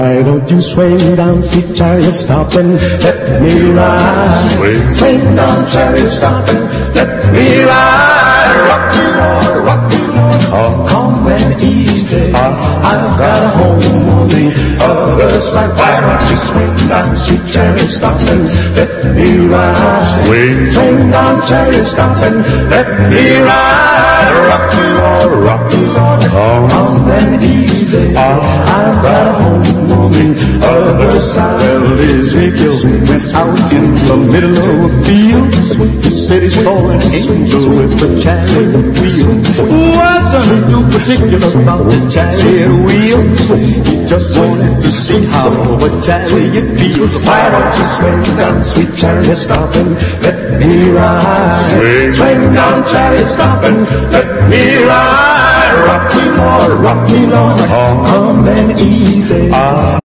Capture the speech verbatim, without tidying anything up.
Why don't you swing down, sweet chariot, stop and let me ride? Swing, swing down, chariot, stop and let me ride. Rock me, Lord, rock me, Lord, oh, calm and easy. I've got a home on the other side. Why don't you swing down, sweet chariot, stop and let me ride? Swing, swing down, chariot, stop and let me ride. Rock me, Lord, rock me, Lord, calm and easy. I've got a home on the other side. Well, Ezekiel went out in the middle of a field. He said he saw an angel with a chariot wheel. Wasn't too particular about the chariot wheel. He just wanted to see how a chariot feels. Why don't you swing down, sweet chariot, stop and let me ride? Swing, swing down, chariot, stop and let me ride. Rock me, Lord, rock me, Lord, calm and easy.